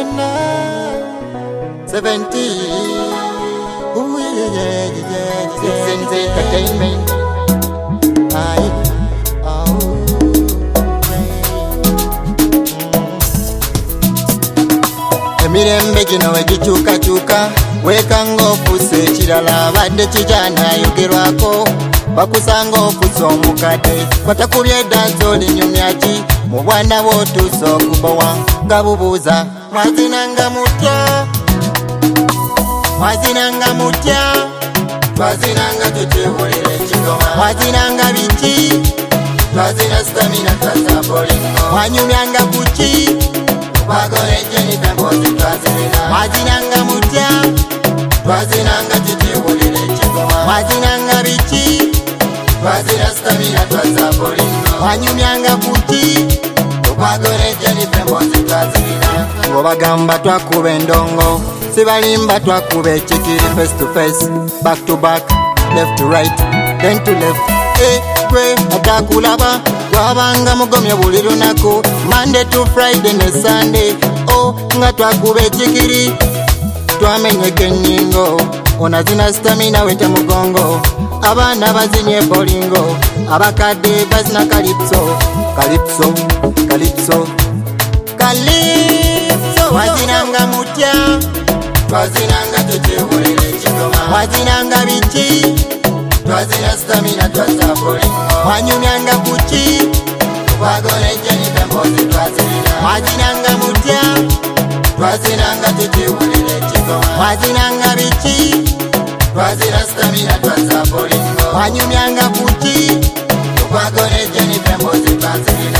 70. Ooh, yeah. Six Entertainment. Aye. Emirembe gino wegikyukakyuka wekanga ofuusa ekirala abadde kijana ayogerwako bakusanga ofuusa omukadde batakubye ddansi olinyumya ki mu bwana bw'otuusa okubowa nga bubuuza mwazinanga mutya twazinanga tukyebulira ekigoma mwazinanga biki twazina stamina twazabolingo mwanyumyanga kuki bagoleje pembozi twazina mwazinanga mutya twazinanga tukyebulira ekigoma mwazinanga biki twazina stamina twazabolingo mwanyumyanga kuki bagoleje pembozi twazina obagamba twakuba endongo sibalimba twakuba ekikiri face to face back to back left to right then to left gwe atakulaba wabanga mugomyo buli lunaku Monday to Friday ne Sunday nga twakuba ekikiri twamenyeka ennyingo onazina stamina wete mugongo abaana bazinye bolingo abakadde bazina kalipso wazinanga mutya twazinanga tukyebulira ekigoma wazinanga biki twazina stamina twazabolingo mwanyumyanga kuki bagoleje pembozi twazina wazinanga mutya twazinanga tukyebulira ekigoma wazinanga biki twazina stamina twazabolingo mwanyumyanga kuki bagoleje pembozi twazina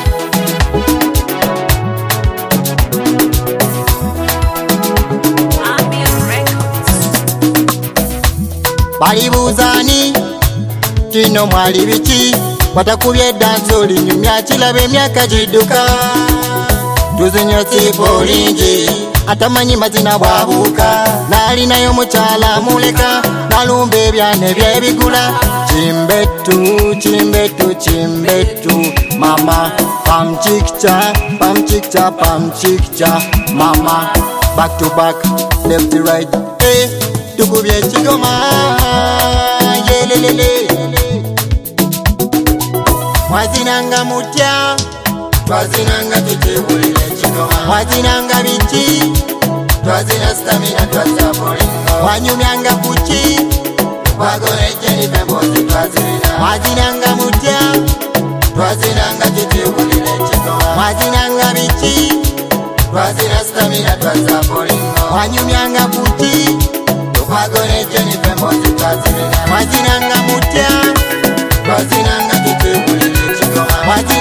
balibuuzani kino mwali biki batakubye ddansi olinyumya kilaba emyaka gidduka tuzinywa sipolingi atamanyi mazina bwabuuka naalinayo mukyala muleka nalumba ebyana ebyebigula Chimbetu mama pamchikcha mama back to back left to right tukubye ekigoma yelelele mwazinanga mutya twazinanga tukyebulira ekigoma mwazinanga biki twazina stamina twazabolingo mwanyumyanga kuki bagoleje pembozi twazina mwazinanga mutya twazinanga tukyebulira ekigoma mwazinanga biki twazina stamina twazabolingo mwanyumyanga kuki bagoleje pembozi twazina mwazinanga mutya twazinanga tukyebulira ekigoma